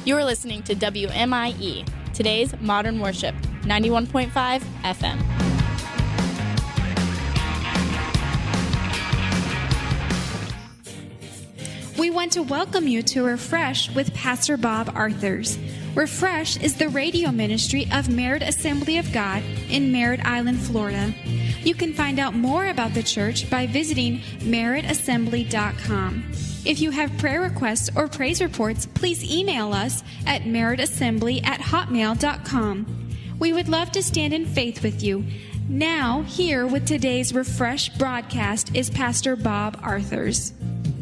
You're listening to WMIE, today's Modern Worship, 91.5 FM. We want to welcome you to Refresh with Pastor Bob Arthurs. Refresh is the radio ministry of Merritt Assembly of God in Merritt Island, Florida. You can find out more about the church by visiting merrittassembly.com. If you have prayer requests or praise reports, please email us at merrittassembly@hotmail.com. We would love to stand in faith with you. Now, here with today's Refresh broadcast is Pastor Bob Arthurs.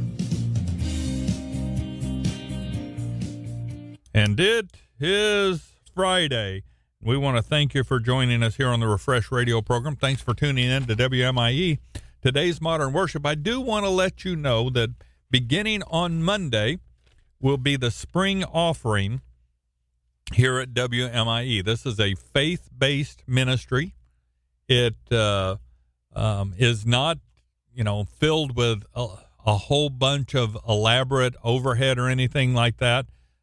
And it is Friday. We want to thank you for joining us here on the Refresh radio program. Thanks for tuning in to WMIE, today's Modern Worship. I do want to let you know that beginning on Monday will be the spring offering here at WMIE. This is a faith-based ministry. It is not, filled with a whole bunch of elaborate overhead or anything like that.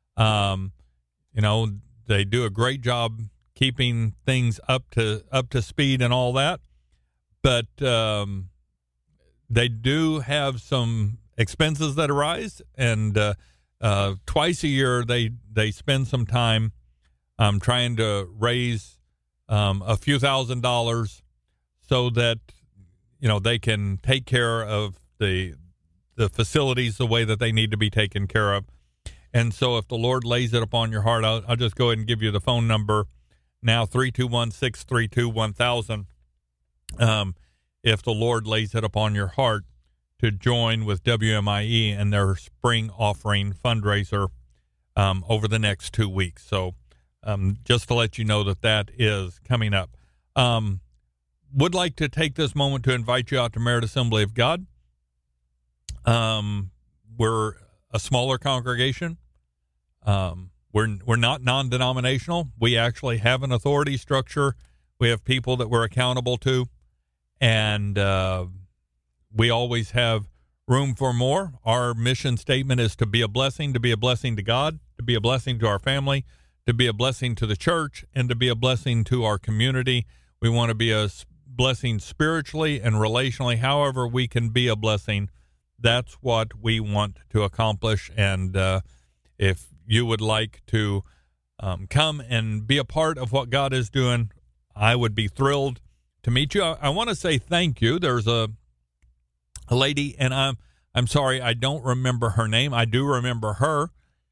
They do a great job keeping things up to speed and all that, but they do have some expenses that arise, and twice a year they spend some time trying to raise a few $1,000s so that they can take care of the facilities the way that they need to be taken care of. And so if the Lord lays it upon your heart, I'll just go ahead and give you the phone number now, 321-632-1000. If the Lord lays it upon your heart to join with WMIE and their spring offering fundraiser over the next 2 weeks. So just to let you know that is coming up. Would like to take this moment to invite you out to Merritt Assembly of God. We're a smaller congregation. We're not non-denominational. We actually have an authority structure. We have people that we're accountable to, and we always have room for more. Our mission statement is to be a blessing to God, to be a blessing to our family, to be a blessing to the church, and to be a blessing to our community. We want to be a blessing spiritually and relationally. However we can be a blessing, that's what we want to accomplish. And if you would like to come and be a part of what God is doing, I would be thrilled to meet you. I want to say thank you. There's a lady, and I'm sorry, I don't remember her name. I do remember her.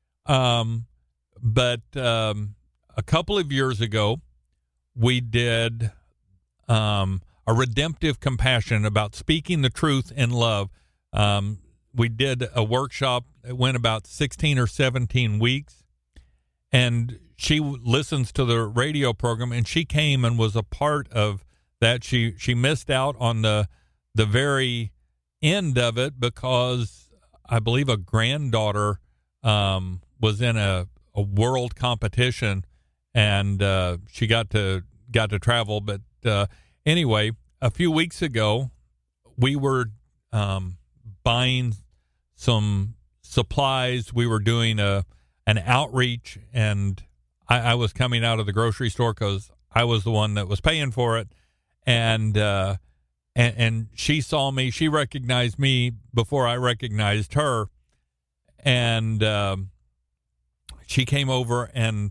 But a couple of years ago, we did a redemptive compassion about speaking the truth in love. We did a workshop that went about 16 or 17 weeks, and she listens to the radio program, and she came and was a part of that. She missed out on the very end of it because I believe a granddaughter was in a world competition, and she got to travel. But anyway, a few weeks ago, we were buying some supplies. We were doing an outreach, and I was coming out of the grocery store because I was the one that was paying for it, and she saw me. She recognized me before I recognized her, and she came over and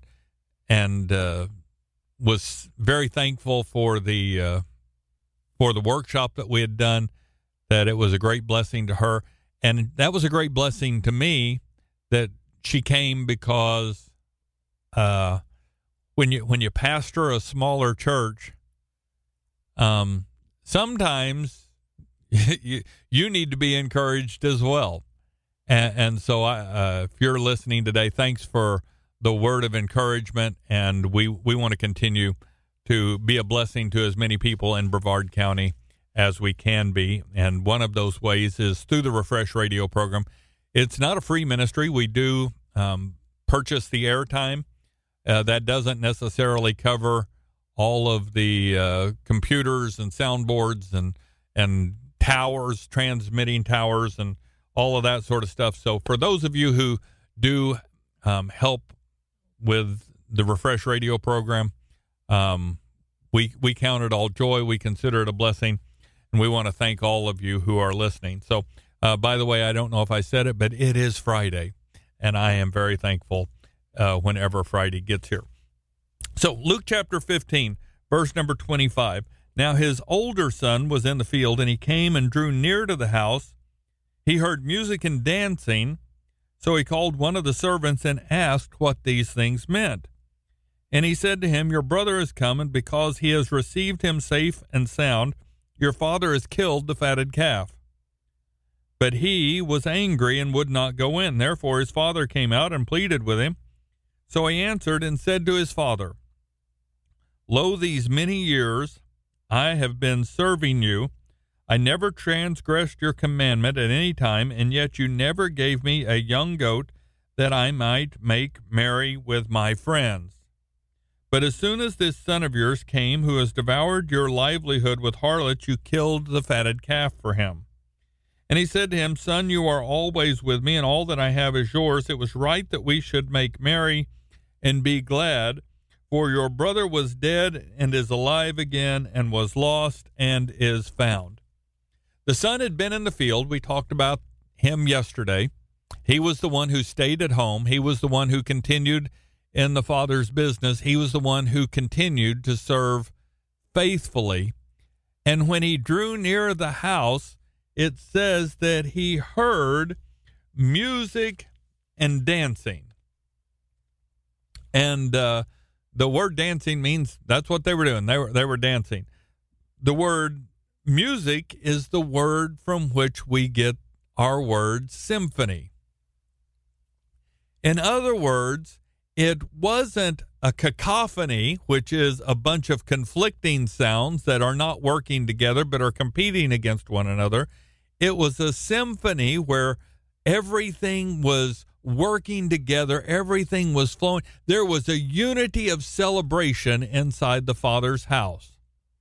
was very thankful for the workshop that we had done. That it was a great blessing to her. And that was a great blessing to me that she came because when you pastor a smaller church, sometimes you need to be encouraged as well. And so if you're listening today, thanks for the word of encouragement. And we want to continue to be a blessing to as many people in Brevard County as we can be, and one of those ways is through the Refresh radio program. It's not a free ministry. We do purchase the airtime. That doesn't necessarily cover all of the computers and soundboards and towers, transmitting towers, and all of that sort of stuff. So for those of you who do help with the Refresh Radio program. We count it all joy. We consider it a blessing, and we want to thank all of you who are listening. So, by the way, I don't know if I said it, but it is Friday, and I am very thankful whenever Friday gets here. So, Luke chapter 15, verse number 25. Now his older son was in the field, and he came and drew near to the house. He heard music and dancing, so he called one of the servants and asked what these things meant. And he said to him, Your brother is come, and because he has received him safe and sound, your father has killed the fatted calf. But he was angry and would not go in. Therefore his father came out and pleaded with him. So he answered and said to his father, Lo, these many years I have been serving you. I never transgressed your commandment at any time, and yet you never gave me a young goat that I might make merry with my friends. But as soon as this son of yours came, who has devoured your livelihood with harlots, you killed the fatted calf for him. And he said to him, Son, you are always with me, and all that I have is yours. It was right that we should make merry and be glad, for your brother was dead and is alive again, and was lost and is found. The son had been in the field. We talked about him yesterday. He was the one who stayed at home. He was the one who continued in the Father's business. He was the one who continued to serve faithfully. And when he drew near the house, it says that he heard music and dancing. And the word dancing means that's what they were doing. They were dancing. The word music is the word from which we get our word symphony. In other words, it wasn't a cacophony, which is a bunch of conflicting sounds that are not working together but are competing against one another. It was a symphony where everything was working together, everything was flowing. There was a unity of celebration inside the Father's house.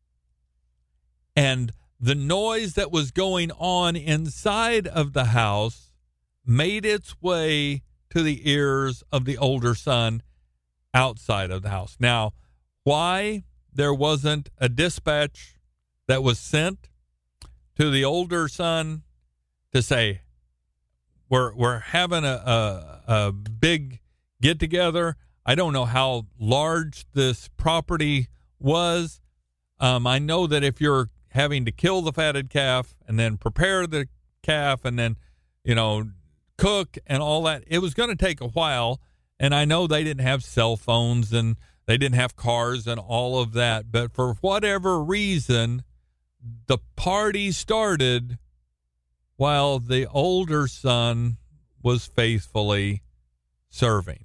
And the noise that was going on inside of the house made its way to the ears of the older son outside of the house. Now, why there wasn't a dispatch that was sent to the older son to say, we're having a big get together. I don't know how large this property was. I know that if you're having to kill the fatted calf and then prepare the calf and then, cook and all that, it was going to take a while. And I know they didn't have cell phones and they didn't have cars and all of that. But for whatever reason, the party started while the older son was faithfully serving.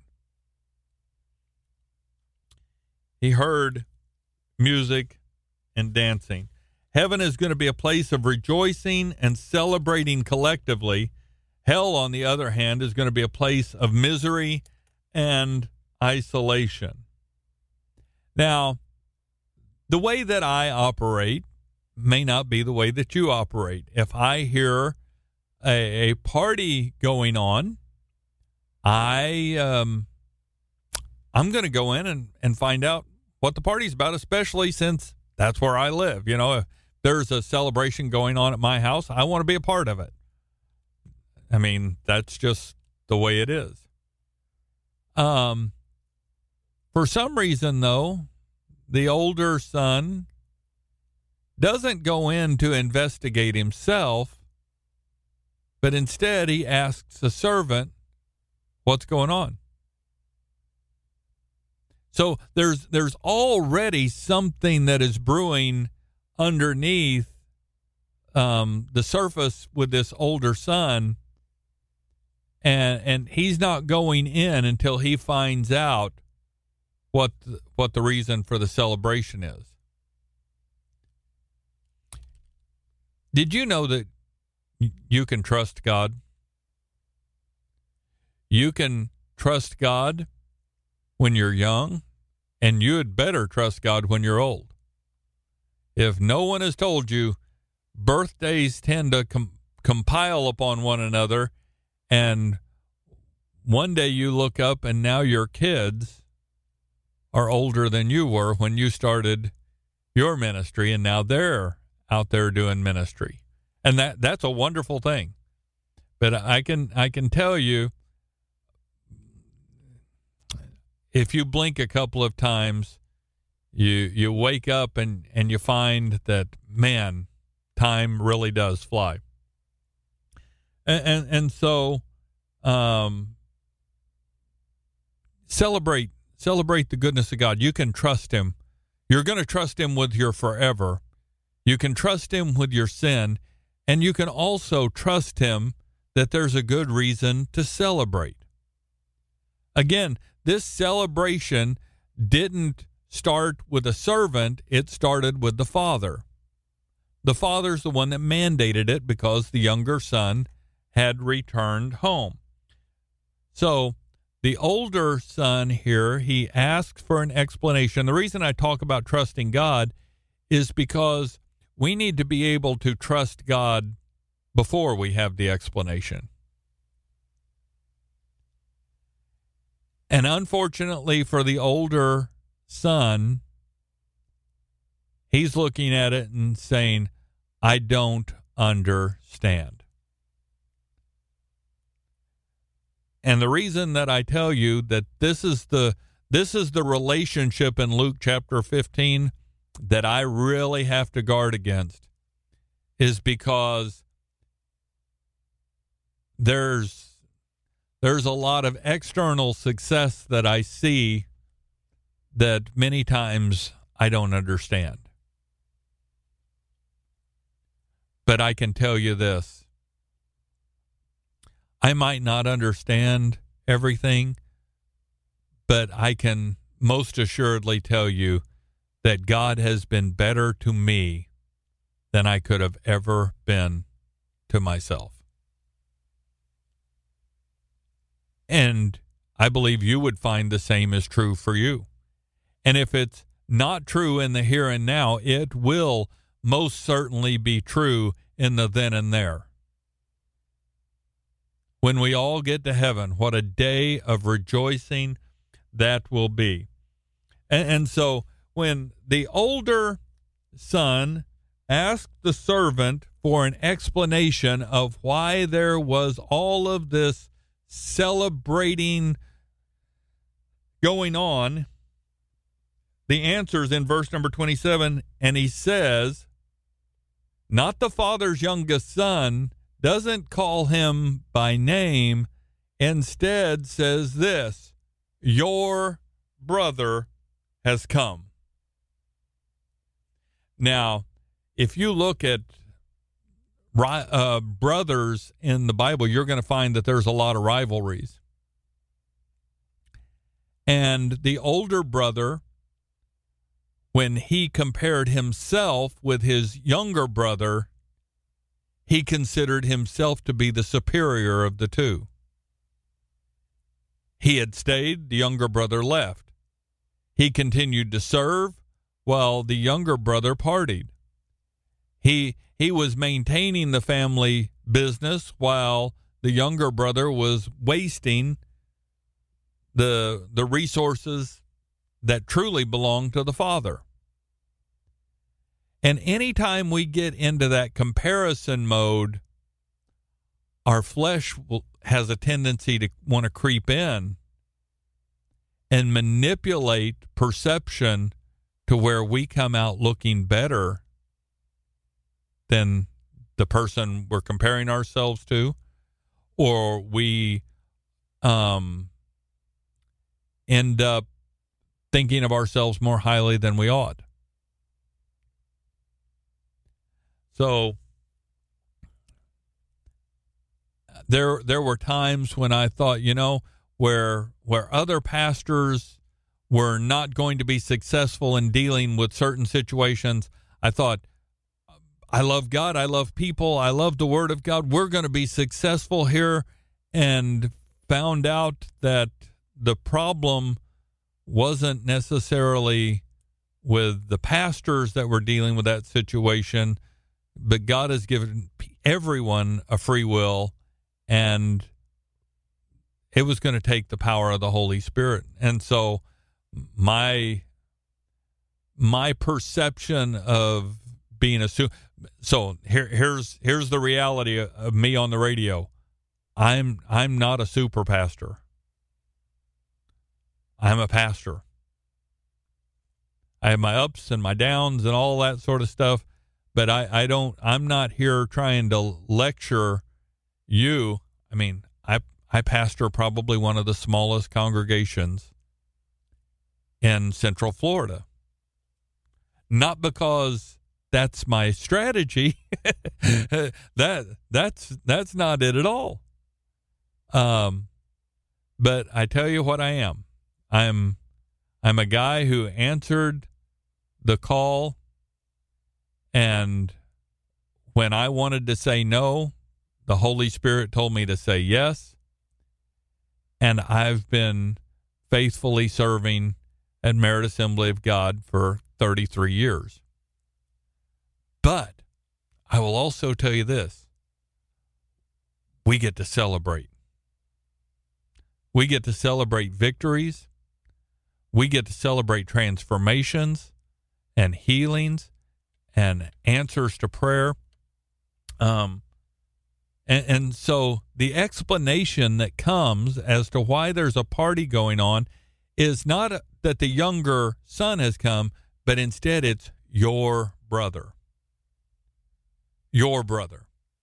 He heard music and dancing. Heaven is going to be a place of rejoicing and celebrating collectively. Hell, on the other hand, is going to be a place of misery and isolation. Now, the way that I operate may not be the way that you operate. If I hear a party going on, I'm going to go in and find out what the party's about, especially since that's where I live. If there's a celebration going on at my house, I want to be a part of it. I mean, that's just the way it is. For some reason, though, the older son doesn't go in to investigate himself, but instead he asks a servant, what's going on? So there's already something that is brewing underneath the surface with this older son, and he's not going in until he finds out what the reason for the celebration is. Did you know that you can trust God? You can trust God when you're young, and you had better trust God when you're old. If no one has told you, birthdays tend to compile upon one another, and one day you look up and now your kids are older than you were when you started your ministry, and now they're out there doing ministry. And that's a wonderful thing. But I can tell you, if you blink a couple of times, you wake up and you find that, man, time really does fly. And so celebrate the goodness of God. You can trust him. You're going to trust him with your forever. You can trust him with your sin, and you can also trust him that there's a good reason to celebrate. Again, this celebration didn't start with a servant, it started with the father. The father's the one that mandated it because the younger son had returned home. So the older son here, he asks for an explanation. The reason I talk about trusting God is because we need to be able to trust God before we have the explanation. And unfortunately for the older son, he's looking at it and saying, I don't understand. And the reason that I tell you that this is the relationship in Luke chapter 15 that I really have to guard against is because there's a lot of external success that I see that many times I don't understand. But I can tell you this. I might not understand everything, but I can most assuredly tell you that God has been better to me than I could have ever been to myself. And I believe you would find the same is true for you. And if it's not true in the here and now, it will most certainly be true in the then and there. When we all get to heaven, what a day of rejoicing that will be. And so when the older son asked the servant for an explanation of why there was all of this celebrating going on, the answer is in verse number 27, and he says, not the father's youngest son, doesn't call him by name, instead says this, your brother has come. Now, if you look at brothers in the Bible, you're going to find that there's a lot of rivalries. And the older brother, when he compared himself with his younger brother, he considered himself to be the superior of the two. He had stayed, the younger brother left. He continued to serve while the younger brother partied. He was maintaining the family business while the younger brother was wasting the resources that truly belong to the father. And anytime we get into that comparison mode, our flesh has a tendency to want to creep in and manipulate perception to where we come out looking better than the person we're comparing ourselves to, or we end up thinking of ourselves more highly than we ought. So there were times when I thought, where other pastors were not going to be successful in dealing with certain situations, I thought, I love God, I love people, I love the Word of God, we're going to be successful here, and found out that the problem wasn't necessarily with the pastors that were dealing with that situation, but God has given everyone a free will, and it was going to take the power of the Holy Spirit. And so my perception of being a so here's the reality of me on the radio. I'm not a super pastor. I'm a pastor. I have my ups and my downs and all that sort of stuff, but I'm not here trying to lecture you. I mean, I pastor probably one of the smallest congregations in Central Florida. Not because that's my strategy. That's not it at all. But I tell you what I am. I'm a guy who answered the call, and when I wanted to say no, the Holy Spirit told me to say yes. And I've been faithfully serving at Merit Assembly of God for 33 years. But I will also tell you this. We get to celebrate. We get to celebrate victories. We get to celebrate transformations and healings and answers to prayer. And so the explanation that comes as to why there's a party going on is not that the younger son has come, but instead it's your brother. Your brother.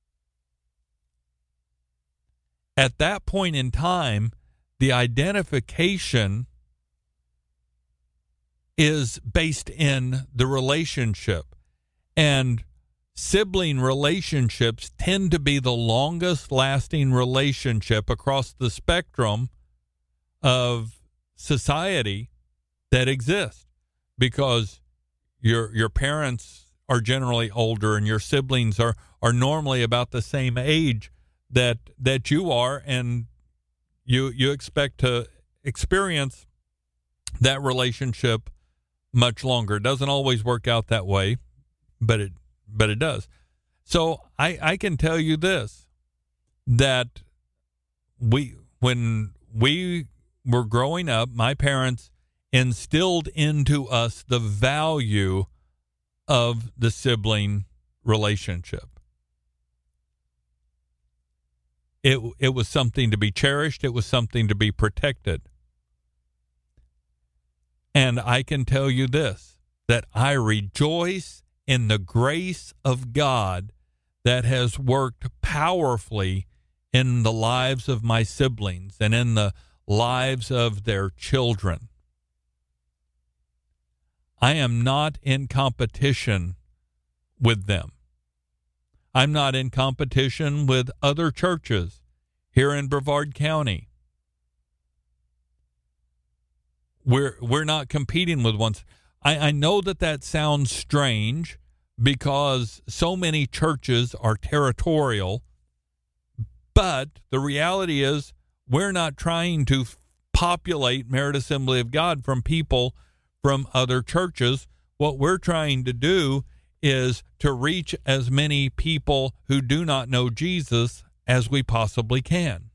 At that point in time, the identification is based in the relationship. And sibling relationships tend to be the longest lasting relationship across the spectrum of society that exists, because your parents are generally older and your siblings are normally about the same age that you are, and you expect to experience that relationship much longer. It doesn't always work out that way, but it does. So I can tell you this, that when we were growing up, my parents instilled into us the value of the sibling relationship. It was something to be cherished. It was something to be protected. And I can tell you this, that I rejoice in the grace of God that has worked powerfully in the lives of my siblings and in the lives of their children. I am not in competition with them. I'm not in competition with other churches here in Brevard County. We're not competing with one. I know that sounds strange because so many churches are territorial, but the reality is we're not trying to populate Merit Assembly of God from people from other churches. What we're trying to do is to reach as many people who do not know Jesus as we possibly can.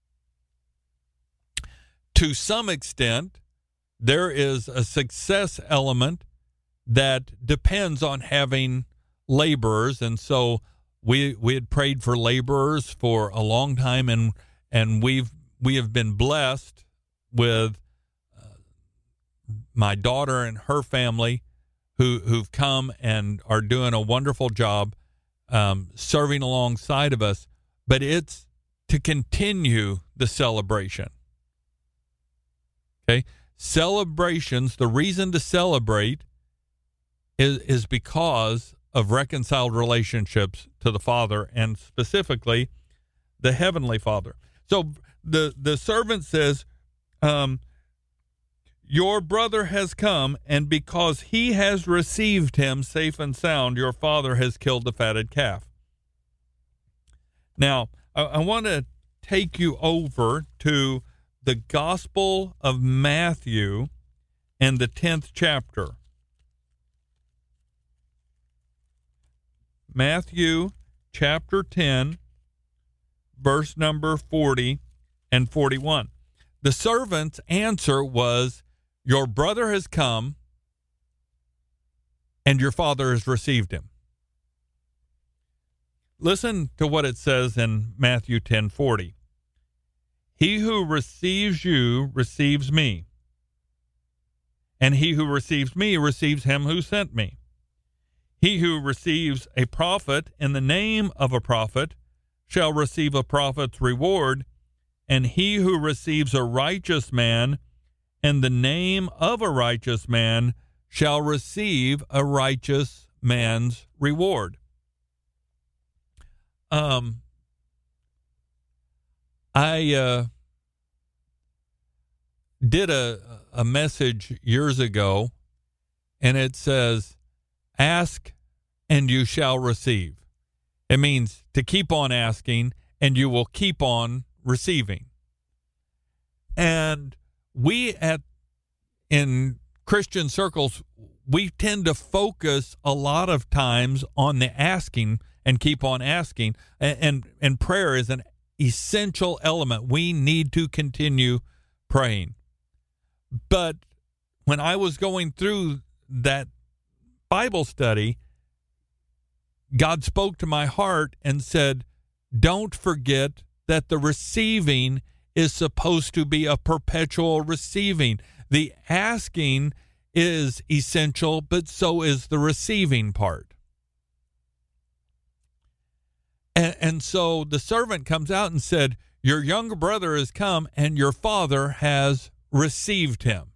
To some extent, there is a success element that depends on having laborers, and so we had prayed for laborers for a long time, and we have been blessed with my daughter and her family who've come and are doing a wonderful job serving alongside of us. But it's to continue the celebration. Okay? Celebrations, the reason to celebrate is because of reconciled relationships to the Father, and specifically the Heavenly Father. So the servant says, your brother has come, and because he has received him safe and sound, your father has killed the fatted calf. Now, I want to take you over to the Gospel of Matthew and the 10th chapter. Matthew chapter 10, verse number 40 and 41. The servant's answer was, Your brother has come, and your father has received him. Listen to what it says in Matthew 10:40. He who receives you receives me, and he who receives me receives him who sent me. He who receives a prophet in the name of a prophet shall receive a prophet's reward, and he who receives a righteous man in the name of a righteous man shall receive a righteous man's reward. I did a message years ago, and it says, ask and you shall receive. It means to keep on asking and you will keep on receiving. And we in Christian circles, we tend to focus a lot of times on the asking and keep on asking. And prayer is an essential element. We need to continue praying. But when I was going through that Bible study, God spoke to my heart and said, don't forget that the receiving is supposed to be a perpetual receiving. The asking is essential, but so is the receiving part. And so the servant comes out and said, your younger brother has come and your father has received him.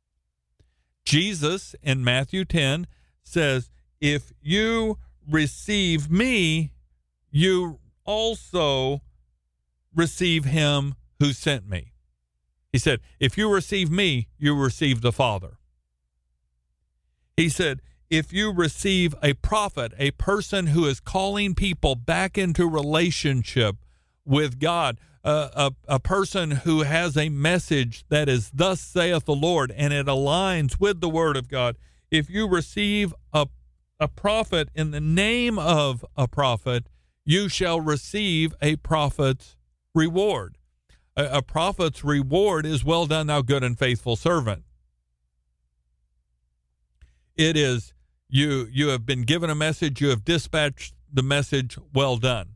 Jesus in Matthew 10 says, if you receive me, you also receive him who sent me. He said, if you receive me, you receive the Father. He said, if you receive a prophet, a person who is calling people back into relationship with God, a person who has a message that is thus saith the Lord, and it aligns with the word of God, if you receive a prophet in the name of a prophet, you shall receive a prophet's reward. A prophet's reward is, well done, thou good and faithful servant. It is, you have been given a message, you have dispatched the message, well done.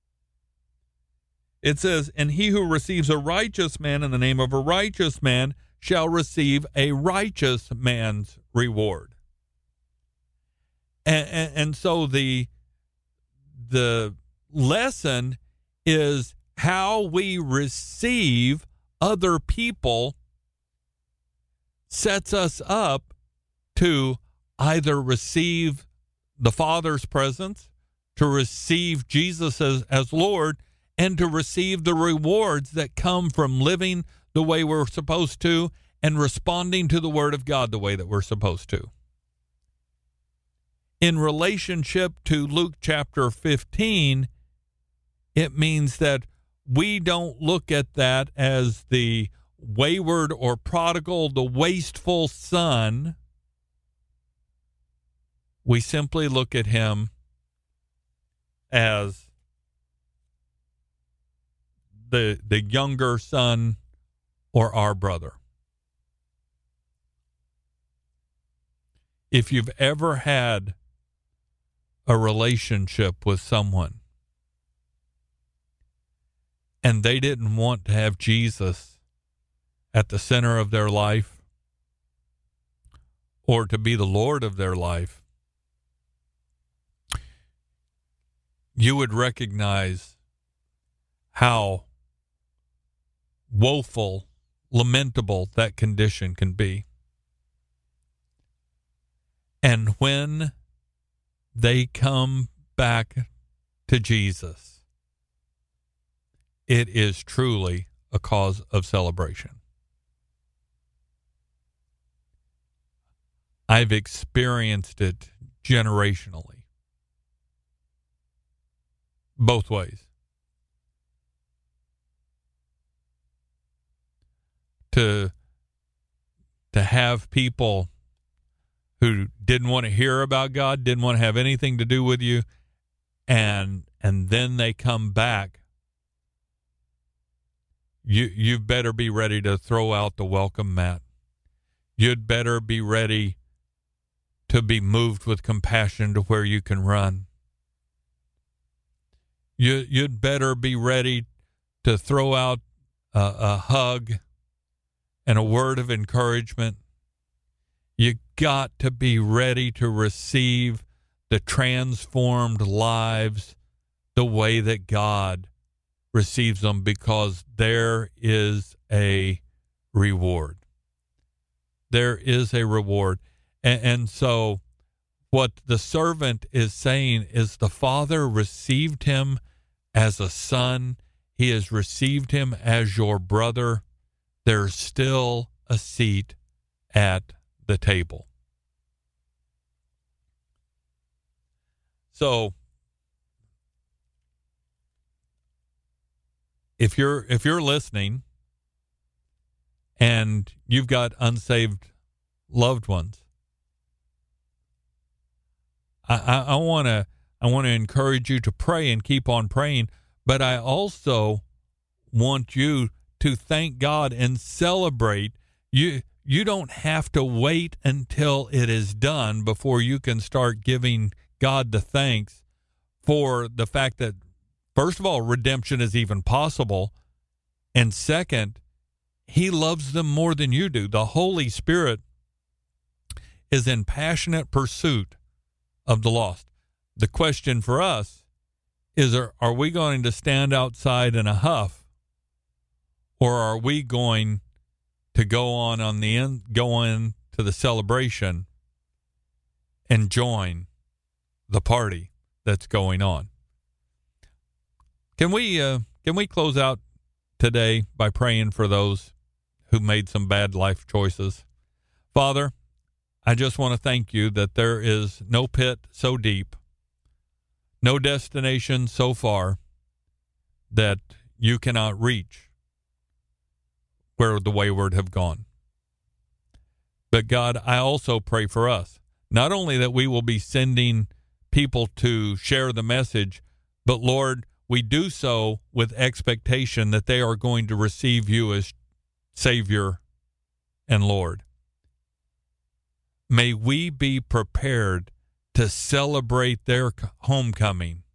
It says, and he who receives a righteous man in the name of a righteous man shall receive a righteous man's reward. And so the lesson is how we receive other people sets us up to either receive the Father's presence, to receive Jesus as Lord, and to receive the rewards that come from living the way we're supposed to and responding to the Word of God the way that we're supposed to. In relationship to Luke chapter 15, it means that we don't look at that as the wayward or prodigal, the wasteful son. We simply look at him as the younger son or our brother. If you've ever had a relationship with someone and they didn't want to have Jesus at the center of their life or to be the Lord of their life, you would recognize how woeful, lamentable that condition can be. And when they come back to Jesus, it is truly a cause of celebration. I've experienced it generationally, both ways. To have people who didn't want to hear about God, didn't want to have anything to do with you, and then they come back, you better be ready to throw out the welcome mat. you'd better be ready to be moved with compassion to where you can run. You'd better be ready to throw out a hug and a word of encouragement. You got to be ready to receive the transformed lives the way that God receives them, because there is a reward. There is a reward. And so what the servant is saying is the Father received him as a son. He has received him as your brother. There's still a seat at the table. So if you're listening and you've got unsaved loved ones, I want to encourage you to pray and keep on praying, but I also want you to thank God and celebrate. You don't have to wait until it is done before you can start giving God the thanks for the fact that, first of all, redemption is even possible, and second, he loves them more than you do. The Holy Spirit is in passionate pursuit of the lost. The question for us is, are we going to stand outside in a huff, or are we going to go in to the celebration and join the party that's going on? Can we close out today by praying for those who made some bad life choices? Father, I just want to thank you that there is no pit so deep, no destination so far that you cannot reach where the wayward have gone. But God, I also pray for us, not only that we will be sending people to share the message, but Lord, we do so with expectation that they are going to receive you as Savior and Lord. May we be prepared to celebrate their homecoming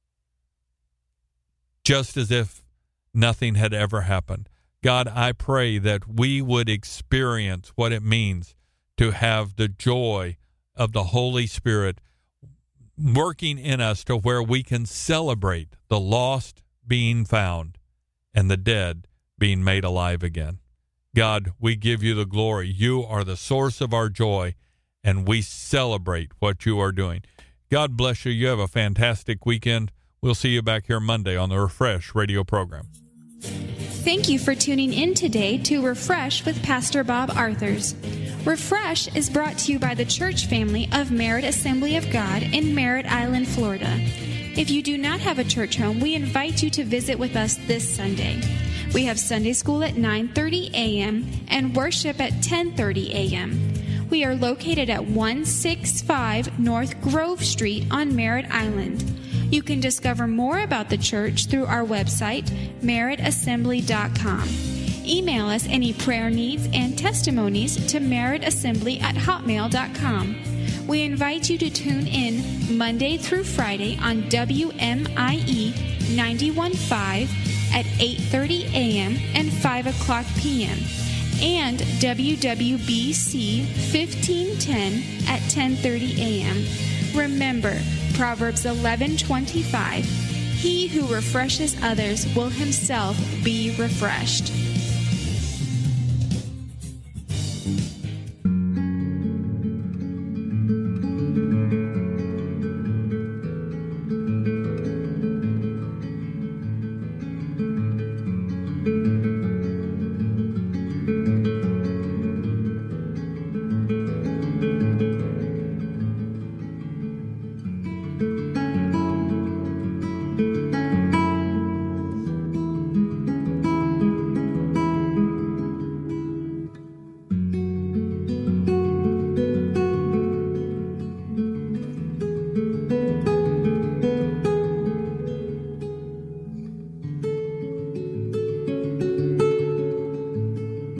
just as if nothing had ever happened. God, I pray that we would experience what it means to have the joy of the Holy Spirit working in us to where we can celebrate the lost being found and the dead being made alive again. God, we give you the glory. You are the source of our joy, and we celebrate what you are doing. God bless you. You have a fantastic weekend. We'll see you back here Monday on the Refresh radio program. Thank you for tuning in today to Refresh with Pastor Bob Arthurs. Refresh is brought to you by the church family of Merritt Assembly of God in Merritt Island, Florida. If you do not have a church home, we invite you to visit with us this Sunday. We have Sunday school at 9:30 a.m. and worship at 10:30 a.m. We are located at 165 North Grove Street on Merritt Island. You can discover more about the church through our website, merrittassembly.com. Email us any prayer needs and testimonies to merrittassembly@hotmail.com. We invite you to tune in Monday through Friday on WMIE 91.5 at 8:30 a.m. and 5 o'clock p.m. and WWBC 1510 at 10:30 a.m. Remember, Proverbs 11:25, he who refreshes others will himself be refreshed.